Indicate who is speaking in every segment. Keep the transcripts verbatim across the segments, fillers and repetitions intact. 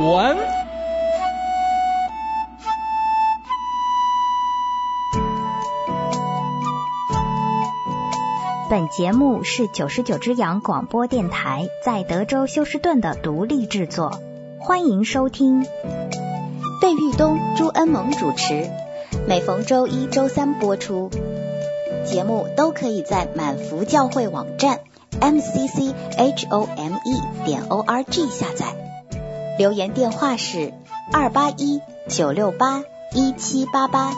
Speaker 1: 文。
Speaker 2: 本节目是九十九只羊广播电台在德州休斯顿的独立制作，欢迎收听。费玉东、朱恩萌主持，每逢周一、周三播出。节目都可以在满福教会网站 m c c h o m e 点 o r g 下载。留言电话是二八一九六八一七八八。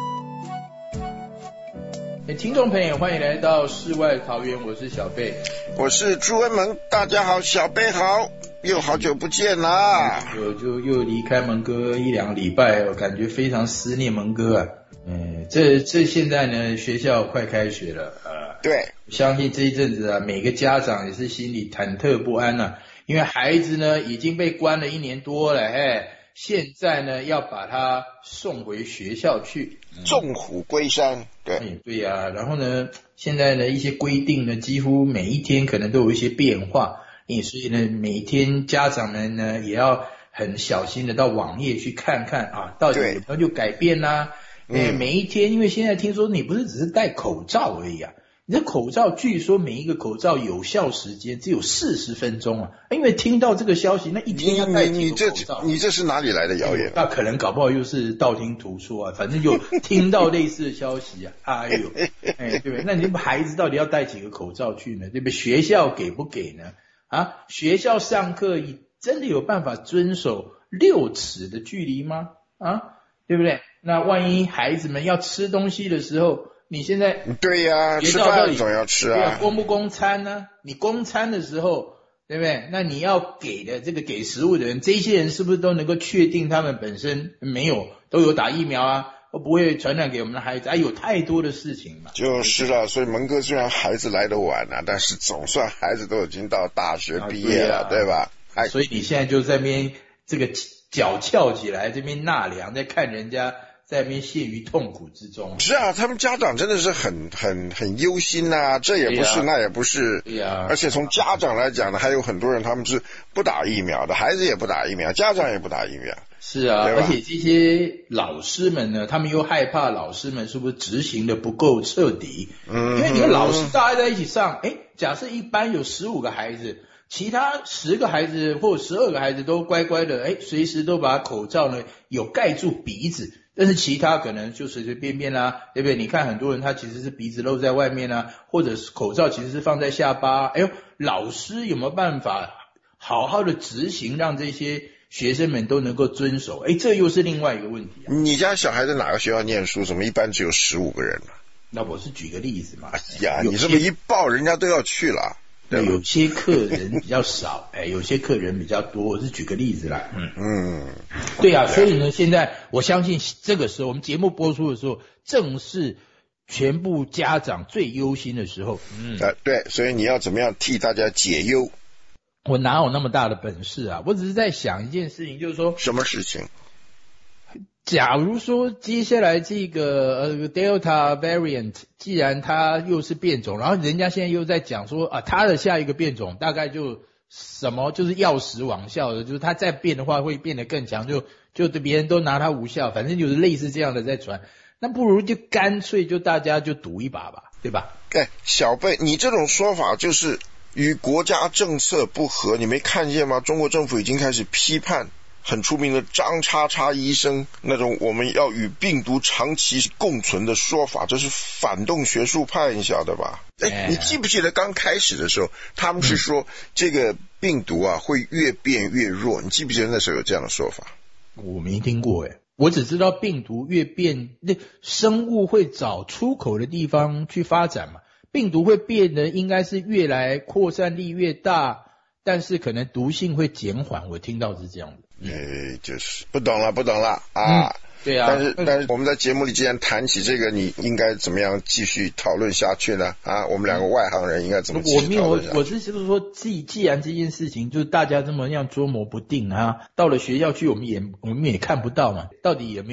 Speaker 1: 听众朋友，欢迎来到世外桃源，我是小贝，
Speaker 3: 我是朱恩萌，大家好，小贝好，又好久不见啦，
Speaker 1: 就就又离开蒙哥一两个礼拜，我感觉非常思念蒙哥啊。嗯，这这现在呢，学校快开学了啊，
Speaker 3: 对，
Speaker 1: 相信这一阵子啊，每个家长也是心里忐忑不安啊，因为孩子呢已经被关了一年多了，哎，现在呢要把他送回学校去，
Speaker 3: 纵虎归山，对，
Speaker 1: 哎，对呀、啊，然后呢，现在呢一些规定呢，几乎每一天可能都有一些变化，所以呢，每天家长们呢也要很小心的到网页去看看啊，到底有没有就改变啦、啊。哎，每一天，因为现在听说你不是只是戴口罩而已啊，你的口罩据说每一个口罩有效时间只有四十分钟啊，因为听到这个消息，那一天要戴几个口罩？
Speaker 3: 你这你这是哪里来的谣言？
Speaker 1: 那可能搞不好又是道听途说啊，反正就听到类似的消息啊，哎呦，哎，对不对？那你们孩子到底要戴几个口罩去呢？对不对？学校给不给呢？啊，学校上课真的有办法遵守六尺的距离吗？啊，对不对？那万一孩子们要吃东西的时候，你现在
Speaker 3: 对呀、啊，吃饭总要吃啊，
Speaker 1: 公不公餐呢？你公餐的时候，对不对？那你要给的这个给食物的人，这些人是不是都能够确定他们本身没有都有打疫苗啊？都不会传染给我们的孩子？啊，有太多的事情嘛。
Speaker 3: 就是了，所以蒙哥虽然孩子来得晚了、啊，但是总算孩子都已经到大学毕业了，啊对, 啊、对吧？
Speaker 1: 哎，所以你现在就在那边这个脚翘起来，这边纳凉，在看人家在那边陷于痛苦之中。
Speaker 3: 是啊，他们家长真的是很很很忧心啊，这也不是、啊、那也不是。
Speaker 1: 对啊，
Speaker 3: 而且从家长来讲呢，还有很多人他们是不打疫苗的，孩子也不打疫苗，家长也不打疫苗。
Speaker 1: 是啊，而且这些老师们呢，他们又害怕老师们是不是执行的不够彻底。嗯，因为你看老师大家在一起上，诶，假设一班有十五个孩子，其他十个孩子或十二个孩子都乖乖的，诶，随时都把口罩呢有盖住鼻子，但是其他可能就随随便便啦，对不对？你看很多人他其实是鼻子露在外面啊，或者是口罩其实是放在下巴。哎呦，老师有没有办法好好的执行，让这些学生们都能够遵守？哎，这又是另外一个问题啊。
Speaker 3: 你家小孩在哪个学校念书？怎么一般只有十五个人呢、啊？
Speaker 1: 那我是举个例子嘛。
Speaker 3: 哎呀，你这么一报，人家都要去了。
Speaker 1: 对，有些客人比较少，哎，有些客人比较多。我是举个例子啦。嗯嗯，对啊，所以呢，现在我相信这个时候，我们节目播出的时候，正是全部家长最忧心的时候。嗯，
Speaker 3: 啊，对，所以你要怎么样替大家解忧？
Speaker 1: 我哪有那么大的本事啊？我只是在想一件事情，就是说
Speaker 3: 什么事情？
Speaker 1: 假如说接下来这个呃 Delta variant 既然它又是变种，然后人家现在又在讲说啊，它的下一个变种大概就什么就是药石网效的，就是它再变的话会变得更强，就就别人都拿它无效，反正就是类似这样的在传。那不如就干脆就大家就赌一把吧，对吧？
Speaker 3: 哎，小贝，你这种说法就是与国家政策不合，你没看见吗？中国政府已经开始批判很出名的张叉叉医生那种我们要与病毒长期共存的说法，这是反动学术派，你晓得吧？哎，你记不记得刚开始的时候，他们是说这个病毒啊会越变越弱，你记不记得那时候有这样的说法？
Speaker 1: 我没听过哎，我只知道病毒越变，那生物会找出口的地方去发展嘛，病毒会变得应该是越来扩散力越大，但是可能毒性会减缓，我听到是这样的。
Speaker 3: 哎，就是不懂了，不懂了啊！
Speaker 1: 嗯、对啊，
Speaker 3: 但是但是我们在节目里既然谈起这个，你应该怎么样继续讨论下去呢？啊，我们两个外行人应该怎么继续讨论下去？
Speaker 1: 我没有，我是就是说，既既然这件事情就是大家这么样捉摸不定啊，到了学校去我们也我们也看不到嘛，到底有没有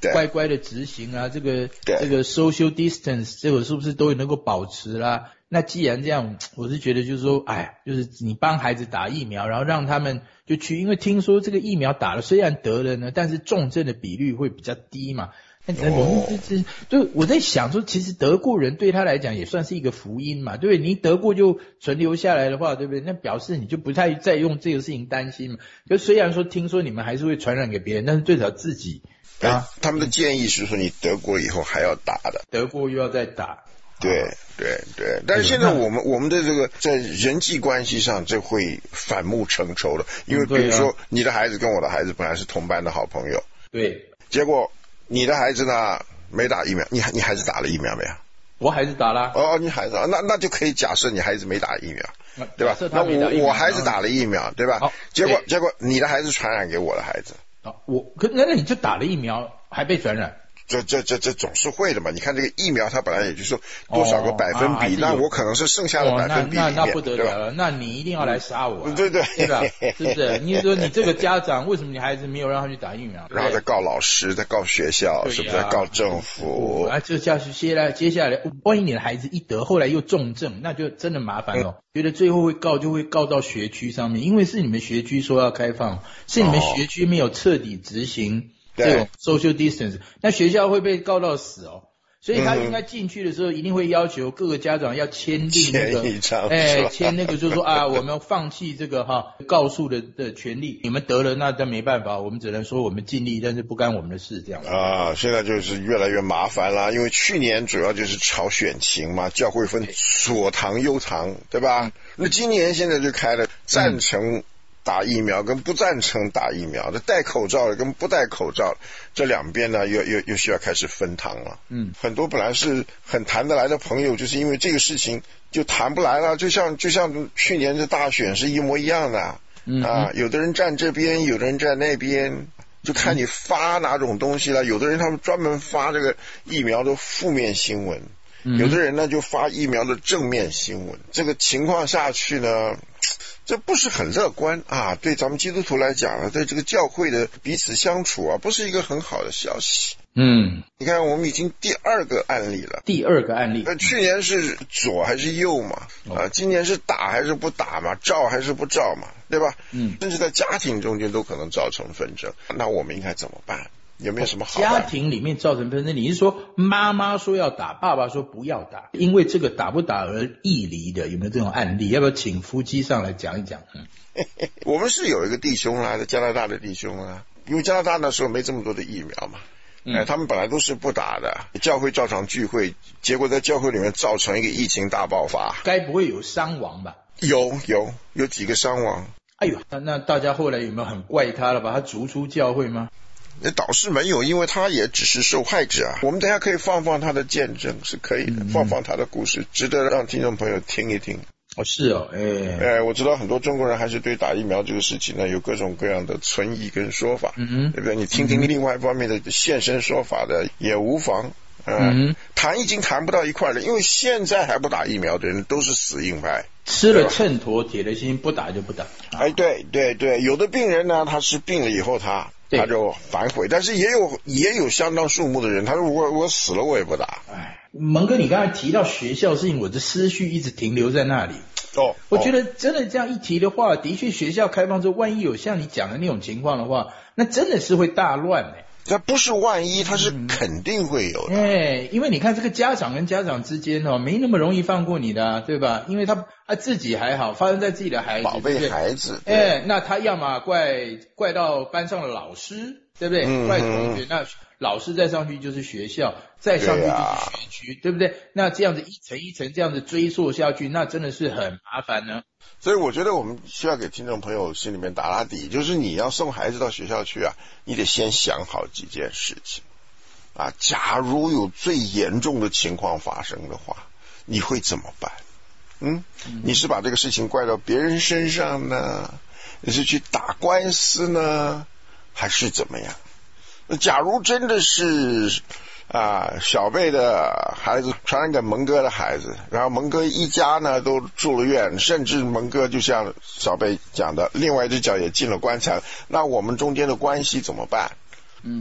Speaker 1: 乖乖的执行啊，这个这个 social distance 这个是不是都能够保持啦？那既然这样，我是觉得就是说，哎，就是你帮孩子打疫苗，然后让他们就去，因为听说这个疫苗打了，虽然得了呢，但是重症的比率会比较低嘛。那容易这这，就我在想说，其实得过人对他来讲也算是一个福音嘛，对不对？你得过就存留下来的话，对不对？那表示你就不太再用这个事情担心嘛。就虽然说听说你们还是会传染给别人，但是最少自己啊，
Speaker 3: 他们的建议是说你得过以后还要打的，
Speaker 1: 得过又要再打。
Speaker 3: 对对对，但是现在我们我们的这个在人际关系上，这会反目成仇的，因为比如说你的孩子跟我的孩子本来是同班的好朋友，
Speaker 1: 对，
Speaker 3: 结果你的孩子呢没打疫苗，你你孩子打了疫苗没有？
Speaker 1: 我孩子打了。
Speaker 3: 哦，你孩子那那就可以假设你孩子没打疫苗，对吧？
Speaker 1: 那
Speaker 3: 我我孩子打了疫苗，对吧？结果结果你的孩子传染给我的孩子，
Speaker 1: 啊，我可那那你就打了疫苗还被传染？
Speaker 3: 这这这这总是会的嘛！你看这个疫苗，它本来也就是说多少个百分比，
Speaker 1: 哦啊、
Speaker 3: 那我可能是剩下的百分比里面，
Speaker 1: 哦、那那那不得了了，那你一定要来杀我、啊，
Speaker 3: 对对
Speaker 1: 对吧？是不是？你说你这个家长为什么你孩子没有让他去打疫苗？
Speaker 3: 然后再告老师，再告学校，是不是？告政府？
Speaker 1: 啊，这下去接下来接下来，万一你的孩子一得，后来又重症，那就真的麻烦了。嗯、觉得最后会告，就会告到学区上面，因为是你们学区说要开放，是你们学区没有彻底执行。这种 social distance， 那学校会被告到死哦，所以他应该进去的时候一定会要求各个家长要签订那个，哎，签那个就是说啊，我们放弃这个哈告诉的的权利，你们得了那但没办法，我们只能说我们尽力，但是不干我们的事这样。啊，
Speaker 3: 现在就是越来越麻烦了，因为去年主要就是炒选情嘛，教会分左堂右堂，对吧？那今年现在就开了赞成。嗯打疫苗跟不赞成打疫苗的，戴口罩的跟不戴口罩，这两边呢又又又需要开始分堂了。嗯，很多本来是很谈得来的朋友，就是因为这个事情就谈不来了，就像就像去年的大选是一模一样的。嗯啊，有的人站这边，有的人站那边，就看你发哪种东西了。有的人他们专门发这个疫苗的负面新闻，有的人呢就发疫苗的正面新闻。这个情况下去呢，这不是很乐观啊！对咱们基督徒来讲啊，对这个教会的彼此相处啊，不是一个很好的消息。嗯，你看我们已经第二个案例了，
Speaker 1: 第二个案例。
Speaker 3: 那去年是左还是右嘛？啊，今年是打还是不打嘛？照还是不照嘛？对吧？嗯，甚至在家庭中间都可能造成纷争。那我们应该怎么办？有没有什么好办？
Speaker 1: 家庭里面造成纷争，你是说妈妈说要打，爸爸说不要打，因为这个打不打而异离的，有没有这种案例？要不要请夫妻上来讲一讲？嗯，
Speaker 3: 我们是有一个弟兄啊，在加拿大的弟兄啊，因为加拿大那时候没这么多的疫苗嘛，嗯、哎，他们本来都是不打的，教会照常聚会，结果在教会里面造成一个疫情大爆发，
Speaker 1: 该不会有伤亡吧？
Speaker 3: 有有有几个伤亡。
Speaker 1: 哎呦，那那大家后来有没有很怪他了，把他逐出教会吗？
Speaker 3: 那倒是没有，因为他也只是受害者啊。我们等一下可以放放他的见证，是可以的，嗯、放放他的故事，值得让听众朋友听一听。
Speaker 1: 哦，是哦，哎，
Speaker 3: 哎，我知道很多中国人还是对打疫苗这个事情呢有各种各样的存疑跟说法，嗯哼，对不对？你听听另外一方面的现身说法的也无妨。嗯，嗯谈已经谈不到一块了，因为现在还不打疫苗的人都是死硬派，
Speaker 1: 吃了秤砣铁了心，不打就不打。
Speaker 3: 哎，对对对，有的病人呢，他是病了以后他。他就反悔，但是也有也有相当数目的人，他说我我死了我也不打。
Speaker 1: 哎，蒙哥，你刚才提到学校事情，我的思绪一直停留在那里。
Speaker 3: 哦，
Speaker 1: 我觉得真的这样一提的话，的确学校开放之后，万一有像你讲的那种情况的话，那真的是会大乱哎。
Speaker 3: 这不是万一，它是肯定会有的。
Speaker 1: 哎、嗯，因为你看这个家长跟家长之间哦，没那么容易放过你的、啊，对吧？因为他他自己还好，发生在自己的孩子，
Speaker 3: 宝贝孩子。
Speaker 1: 哎，那他要么怪怪到班上的老师，对不对？嗯、怪同学，那老师再上去就是学校，再上去就是学区， 对,、啊、对不对？那这样子一层一层这样子追溯下去，那真的是很麻烦呢。
Speaker 3: 所以我觉得我们需要给听众朋友心里面打打底，就是你要送孩子到学校去啊，你得先想好几件事情啊。假如有最严重的情况发生的话，你会怎么办？嗯，你是把这个事情怪到别人身上呢？你是去打官司呢？还是怎么样？假如真的是啊，小贝的孩子传染给蒙哥的孩子，然后蒙哥一家呢都住了院，甚至蒙哥就像小贝讲的，另外一只脚也进了棺材，那我们中间的关系怎么办？嗯，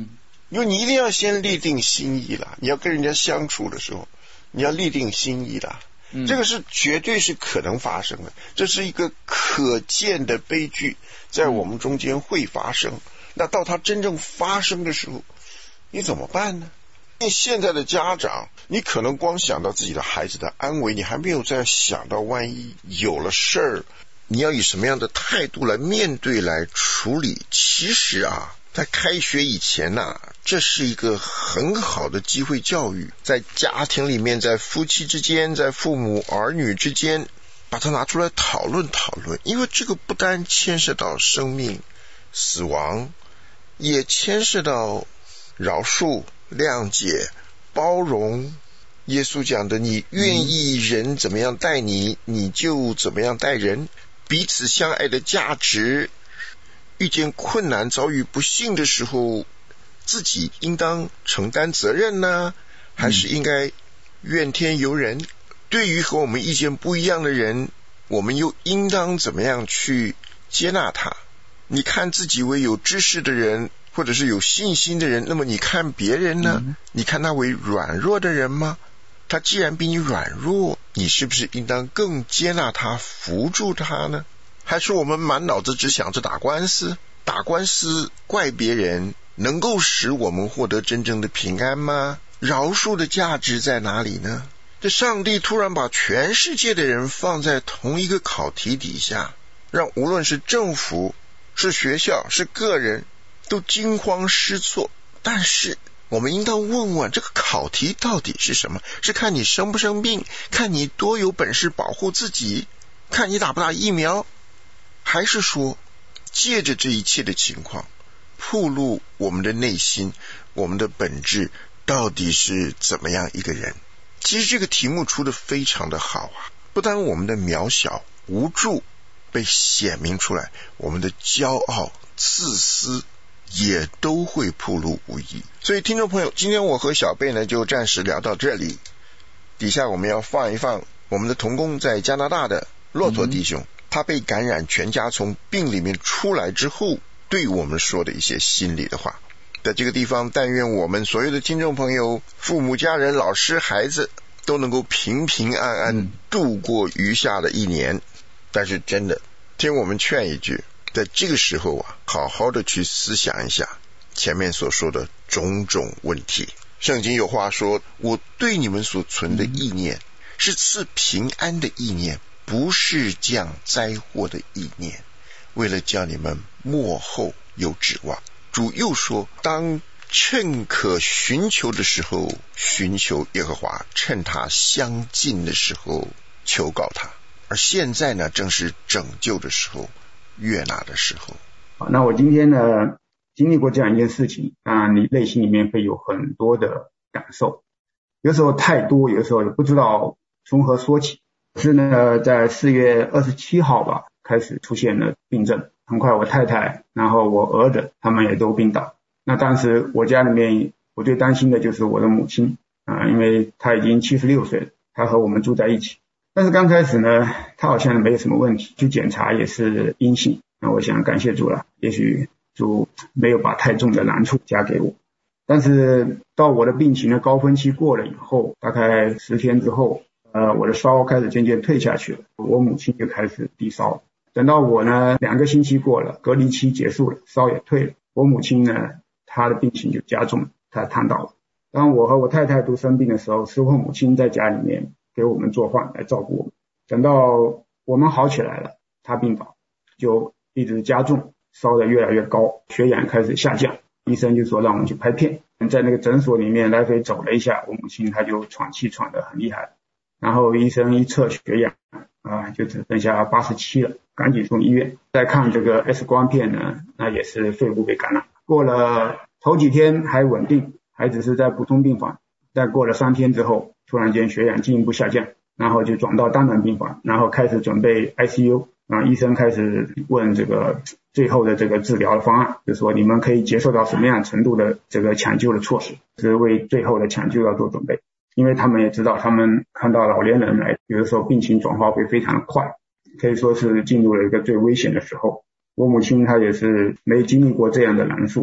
Speaker 3: 因为你一定要先立定心意啦，你要跟人家相处的时候，你要立定心意啦。嗯、这个是绝对是可能发生的，这是一个可见的悲剧，在我们中间会发生。那到它真正发生的时候，你怎么办呢？你现在的家长，你可能光想到自己的孩子的安危，你还没有再想到万一有了事儿，你要以什么样的态度来面对来处理。其实啊，在开学以前啊，这是一个很好的机会教育，在家庭里面，在夫妻之间，在父母儿女之间，把它拿出来讨论讨论。因为这个不单牵涉到生命死亡，也牵涉到饶恕、谅解、包容。耶稣讲的，你愿意人怎么样待你，你就怎么样待人。彼此相爱的价值，遇见困难遭遇不幸的时候，自己应当承担责任呢，还是应该怨天尤人？对于和我们意见不一样的人，我们又应当怎么样去接纳他？你看自己为有知识的人，或者是有信心的人，那么你看别人呢？嗯、你看他为软弱的人吗？他既然比你软弱，你是不是应当更接纳他，扶助他呢？还是我们满脑子只想着打官司？打官司怪别人，能够使我们获得真正的平安吗？饶恕的价值在哪里呢？这上帝突然把全世界的人放在同一个考题底下，让无论是政府、是学校、是个人都惊慌失措。但是我们应当问问，这个考题到底是什么？是看你生不生病，看你多有本事保护自己，看你打不打疫苗，还是说借着这一切的情况，暴露我们的内心，我们的本质到底是怎么样一个人？其实这个题目出得非常的好啊，不但我们的渺小无助被显明出来，我们的骄傲自私也都会暴露无遗。所以听众朋友，今天我和小贝呢就暂时聊到这里，底下我们要放一放我们的同工在加拿大的骆驼弟兄、嗯、他被感染，全家从病里面出来之后对我们说的一些心里的话。在这个地方，但愿我们所有的听众朋友、父母家人、老师、孩子都能够平平安安度过余下的一年、嗯、但是真的听我们劝一句，在这个时候啊，好好的去思想一下前面所说的种种问题。圣经有话说，我对你们所存的意念是赐平安的意念，不是降灾祸的意念，为了叫你们末后有指望。主又说，当趁可寻求的时候寻求耶和华，趁他相近的时候求告他。而现在呢，正是拯救的时候，悦纳的时候。
Speaker 4: 那我今天呢经历过这样一件事情啊，你内心里面会有很多的感受，有时候太多，有时候也不知道从何说起。是呢，在四月二十七号吧，开始出现了病症，很快我太太然后我儿子他们也都病倒。那当时我家里面我最担心的就是我的母亲啊，因为她已经七十六岁了，她和我们住在一起。但是刚开始呢，她好像没有什么问题，去检查也是阴性。那我想感谢主了，也许主没有把太重的难处加给我。但是到我的病情的高峰期过了以后，大概十天之后，呃，我的烧开始渐渐退下去了，我母亲就开始低烧。等到我呢两个星期过了，隔离期结束了，烧也退了，我母亲呢她的病情就加重了，她瘫倒了。当我和我太太都生病的时候，是我母亲在家里面给我们做饭来照顾我们。等到我们好起来了，她病倒就一直加重，烧得越来越高，血氧开始下降，医生就说让我们去拍片。在那个诊所里面来回走了一下，我母亲她就喘气喘得很厉害，然后医生一测血氧啊，就只剩下八十七了，赶紧送医院。再看这个 X 光片呢，那也是肺部被感染。过了头几天还稳定，还只是在普通病房，再过了三天之后，突然间血氧进一步下降，然后就转到单人病房，然后开始准备 I C U。啊，医生开始问这个最后的这个治疗的方案，就是说你们可以接受到什么样程度的这个抢救的措施，是为最后的抢救要做准备。因为他们也知道，他们看到老年人来，有的时候病情转化会非常的快，可以说是进入了一个最危险的时候。我母亲她也是没经历过这样的难处，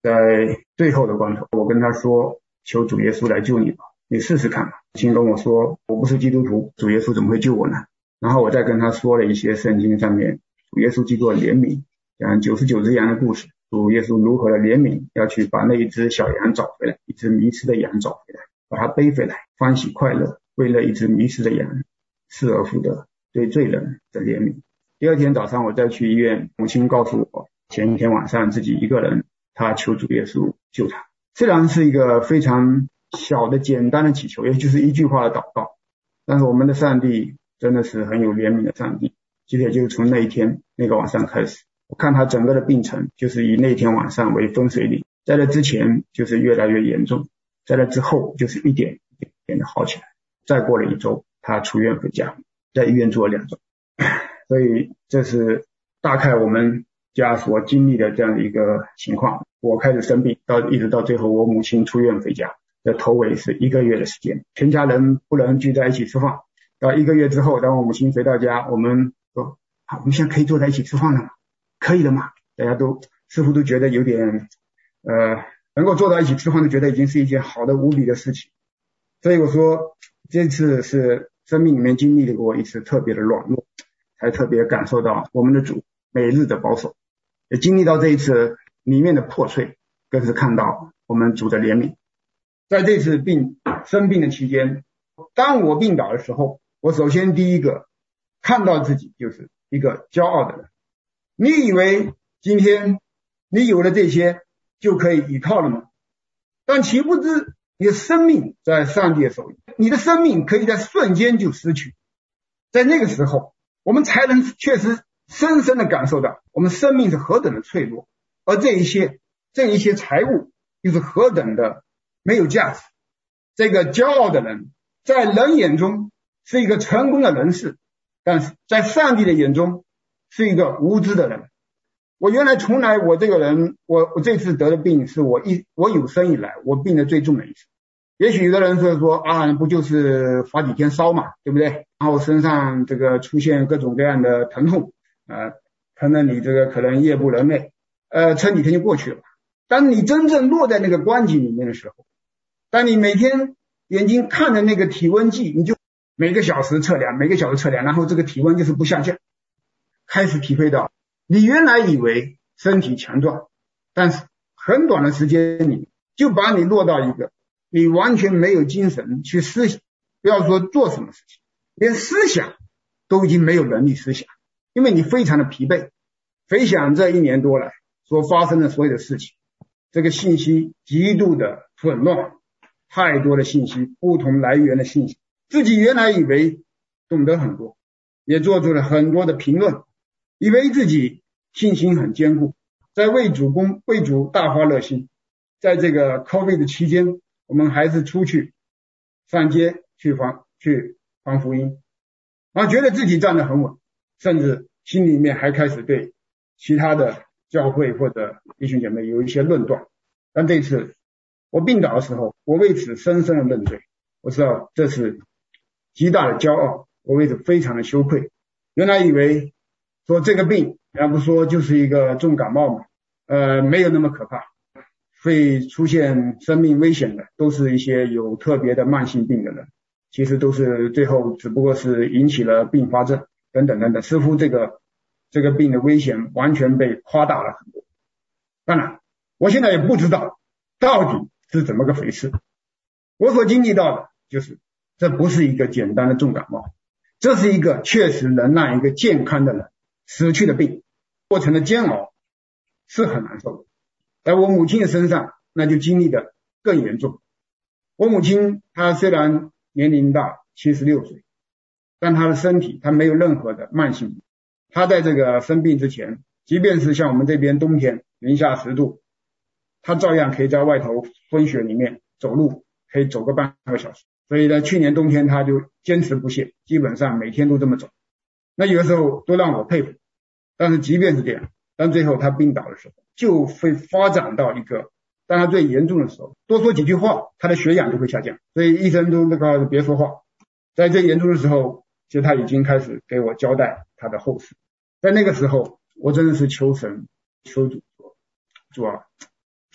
Speaker 4: 在最后的关头，我跟他说，求主耶稣来救你吧，你试试看吧。母亲跟我说，我不是基督徒，主耶稣怎么会救我呢？然后我再跟他说了一些圣经上面主耶稣基督的怜悯，讲九十九只羊的故事，主耶稣如何的怜悯，要去把那一只小羊找回来，一只迷失的羊找回来，把它背回来，欢喜快乐，为了一只迷失的羊，失而复得，对罪人的怜悯。第二天早上我再去医院，母亲告诉我，前一天晚上自己一个人，她求主耶稣救她。虽然是一个非常小的简单的祈求，也就是一句话的祷告，但是我们的上帝真的是很有怜悯的上帝。其实也就是从那一天那个晚上开始，我看他整个的病程就是以那天晚上为分水岭，在这之前就是越来越严重，在这之后就是一点一点的好起来。再过了一周，他出院回家，在医院住了两周。所以这是大概我们家所经历的这样的一个情况。我开始生病，到一直到最后我母亲出院回家的头尾是一个月的时间，全家人不能聚在一起吃饭。到一个月之后，当我母亲回到家，我们说好，我们现在可以坐在一起吃饭了吗？可以了吗？大家都似乎都觉得有点呃，能够坐在一起吃饭都觉得已经是一件好的无比的事情。所以我说这次是生命里面经历过一次特别的软弱，才特别感受到我们的主每日的保守，也经历到这一次里面的破碎，更是看到我们主的怜悯。在这次病生病的期间，当我病倒的时候，我首先第一个看到自己就是一个骄傲的人。你以为今天你有了这些就可以依靠了吗？但岂不知你的生命在上帝的手里，你的生命可以在瞬间就失去。在那个时候，我们才能确实深深的感受到我们生命是何等的脆弱，而这一些这一些财物又是何等的没有价值。这个骄傲的人在人眼中是一个成功的人士，但是在上帝的眼中是一个无知的人。我原来从来我这个人，我我这次得的病是我一我有生以来我病的最重的一次。也许有的人说说啊，不就是发几天烧嘛，对不对？然后身上这个出现各种各样的疼痛，呃，疼得你这个可能夜不能寐，呃，撑几天就过去了。当你真正落在那个关节里面的时候，当你每天眼睛看着那个体温计，你就每个小时测量，每个小时测量，然后这个体温就是不下降，开始体会到你原来以为身体强壮，但是很短的时间里就把你落到一个你完全没有精神去思想，不要说做什么事情，连思想都已经没有能力思想，因为你非常的疲惫。回想这一年多来所发生的所有的事情，这个信息极度的混乱，太多的信息，不同来源的信息，自己原来以为懂得很多，也做出了很多的评论，以为自己信心很坚固，在为主公为主大发热心。在这个 COVID 的期间，我们还是出去上街去传去传福音，然后觉得自己站得很稳，甚至心里面还开始对其他的教会或者弟兄姐妹有一些论断。但这次我病倒的时候，我为此深深的认罪，我知道这是极大的骄傲，我为此非常的羞愧。原来以为说这个病要不说就是一个重感冒嘛，呃，没有那么可怕，会出现生命危险的都是一些有特别的慢性病的人，其实都是最后只不过是引起了并发症等等等等，似乎这个这个病的危险完全被夸大了很多。当然我现在也不知道到底是怎么个回事，我所经历到的就是这不是一个简单的重感冒，这是一个确实能让一个健康的人死去的病，过程的煎熬是很难受的。在我母亲的身上那就经历的更严重。我母亲她虽然年龄大七十六岁，但她的身体她没有任何的慢性病。她在这个生病之前，即便是像我们这边冬天零下十度，她照样可以在外头风雪里面走路，可以走个半个小时。所以在去年冬天她就坚持不懈，基本上每天都这么走。那有的时候都让我佩服。但是即便是这样，当最后她病倒的时候，就会发展到一个，当她最严重的时候，多说几句话她的血氧就会下降，所以医生都那个别说话。在最严重的时候，其实她已经开始给我交代她的后事。在那个时候我真的是求神求主说，主啊，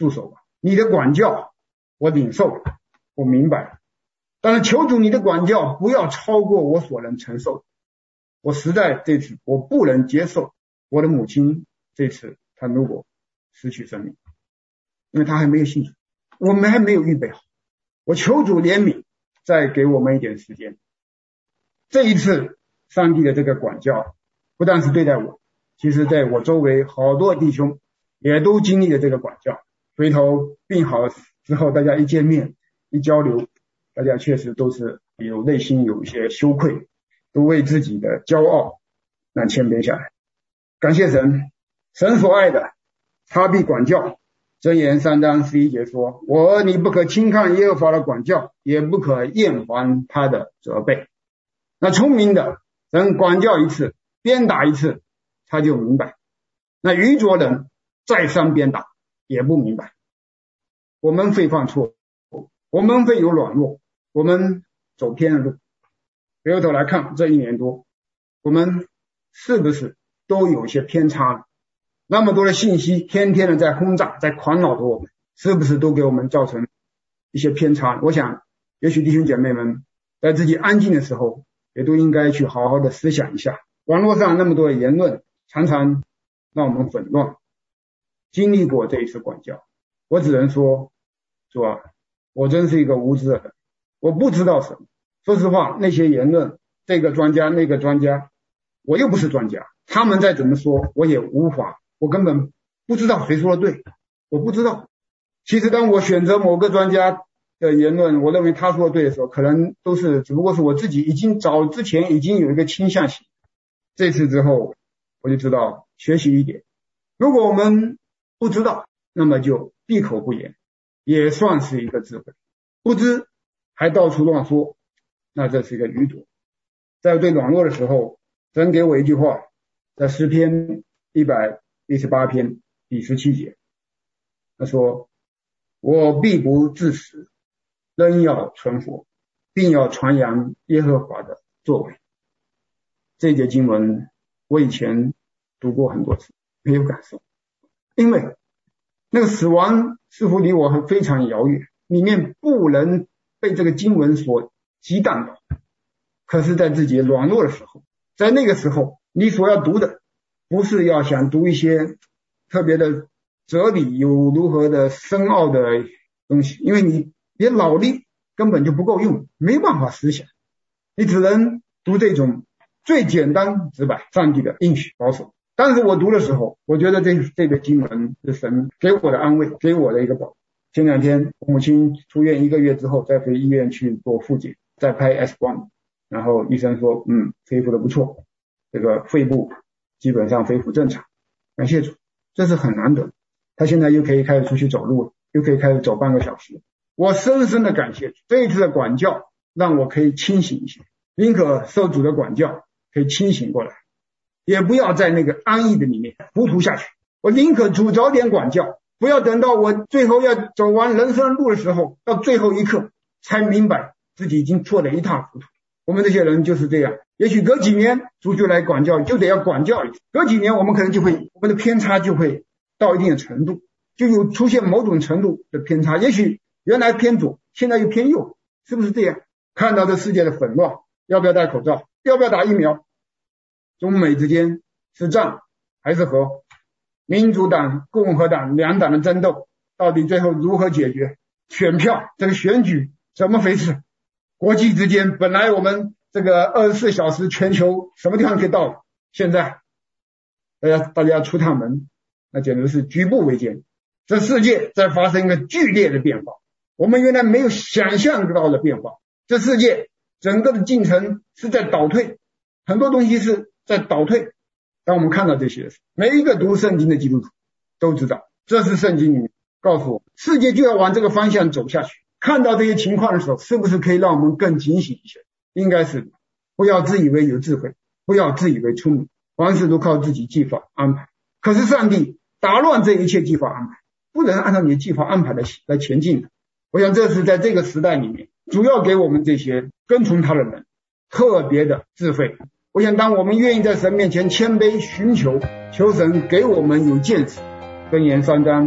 Speaker 4: 住手吧，你的管教我领受了，我明白了，但是求主你的管教不要超过我所能承受的。我实在这次我不能接受我的母亲这次她如果失去生命，因为她还没有信主，我们还没有预备好，我求主怜悯，再给我们一点时间。这一次上帝的这个管教不但是对待我，其实在我周围好多弟兄也都经历了这个管教，回头病好之后大家一见面一交流，大家确实都是有内心有一些羞愧，都为自己的骄傲那谦卑下来。感谢神，神所爱的他必管教。箴言三章十一节说，我儿你不可轻看耶和华的管教，也不可厌烦他的责备。那聪明的人管教一次鞭打一次他就明白，那愚拙人再三鞭打也不明白。我们会犯错误，我们会有软弱，我们走偏了路。回过头来看这一年多，我们是不是都有些偏差了？那么多的信息天天的在轰炸在狂扰着我们，是不是都给我们造成一些偏差？我想也许弟兄姐妹们在自己安静的时候也都应该去好好的思想一下，网络上那么多的言论常常让我们混乱。经历过这一次管教，我只能说主啊，我真是一个无知的人，我不知道什么。说实话，那些言论这个专家那个专家，我又不是专家，他们再怎么说我也无法，我根本不知道谁说的对，我不知道。其实当我选择某个专家的言论，我认为他说的对的时候，可能都是只不过是我自己已经早之前已经有一个倾向性。这次之后我就知道学习一点，如果我们不知道，那么就闭口不言，也算是一个智慧。不知还到处乱说，那这是一个愚拙。在对软弱的时候，神给我一句话，在诗篇一百一十八篇第十七节，他说，我必不致死，仍要存活，并要传扬耶和华的作为。这节经文我以前读过很多次，没有感受，因为那个死亡似乎离我非常遥远，里面不能被这个经文所激荡到。可是在自己软弱的时候，在那个时候你所要读的不是要想读一些特别的哲理有如何的深奥的东西，因为你你脑力根本就不够用，没办法思想，你只能读这种最简单直白上帝的应许保守。但是我读的时候，我觉得这这个经文是神给我的安慰，给我的一个保。前两天我母亲出院一个月之后，再回医院去做复检，再拍 X 光，然后医生说嗯恢复的不错，这个肺部基本上恢复正常，感谢主，这是很难得。他现在又可以开始出去走路了，又可以开始走半个小时，我深深的感谢主。这一次的管教让我可以清醒一些，宁可受主的管教可以清醒过来，也不要在那个安逸的里面糊涂下去。我宁可主早点管教，不要等到我最后要走完人生路的时候，到最后一刻才明白自己已经错得一塌糊涂。我们这些人就是这样，也许隔几年主就来管教，就得要管教一次，隔几年我们可能就会我们的偏差就会到一定的程度，就有出现某种程度的偏差，也许原来偏左现在又偏右，是不是这样？看到这世界的纷乱，要不要戴口罩，要不要打疫苗，中美之间是战还是和，民主党共和党两党的争斗到底最后如何解决，选票这个选举怎么回事，国际之间本来我们这个二十四小时全球什么地方可以到，现在大家大家出趟门那简直是举步维艰。这世界在发生一个剧烈的变化，我们原来没有想象到的变化，这世界整个的进程是在倒退，很多东西是在倒退。当我们看到这些，每一个读圣经的基督徒都知道，这是圣经里面告诉我世界就要往这个方向走下去。看到这些情况的时候，是不是可以让我们更警醒一些？应该是不要自以为有智慧，不要自以为聪明，凡事都靠自己计划安排。可是上帝打乱这一切计划安排，不能按照你的计划安排来来前进的。我想这是在这个时代里面主要给我们这些跟从他的人特别的智慧。我想当我们愿意在神面前谦卑寻求，求神给我们有见识。箴言三章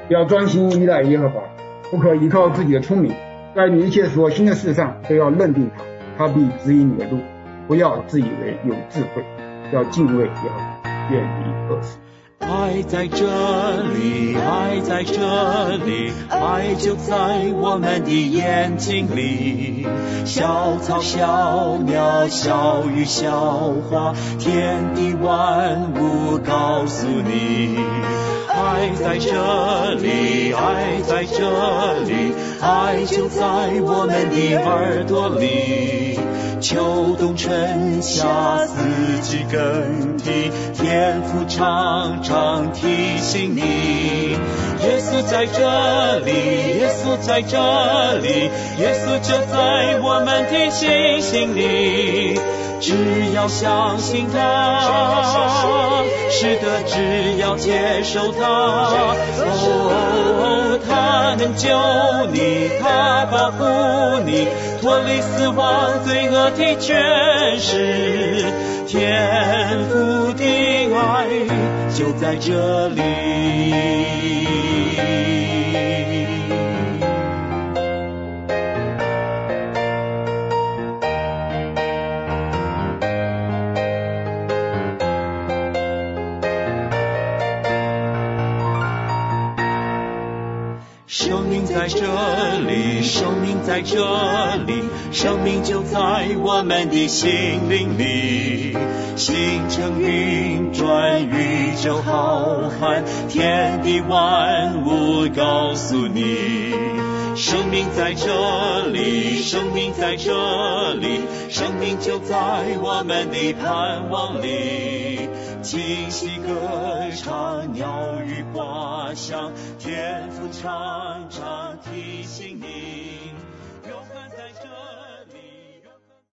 Speaker 4: 要专心依赖耶和华，不可依靠自己的聪明，在你一切所行的事上都要认定他，他必指引你的路。不要自以为有智慧，要敬畏耶和华，远离恶事。
Speaker 5: 爱在这里，爱在这里，爱就在我们的眼睛里。小草小鸟小鱼小花，天地万物告诉你。爱在这里，爱在这里，爱就在我们的耳朵里。秋冬春夏四季更替，天父常常提醒你。耶稣在这里，耶稣在这里，耶稣就在我们的心心里。只要相信他，是的，只要接受他，哦，他能救你，他保护你，脱离死亡罪恶的权势。天父的爱就在这里。生命在这里，生命在这里，生命就在我们的心灵里。星辰运转，宇宙浩瀚，天地万物告诉你。生命在这里，生命在这里，生命就在我们的盼望里。清溪歌唱，鸟语花香，天父常常提醒你。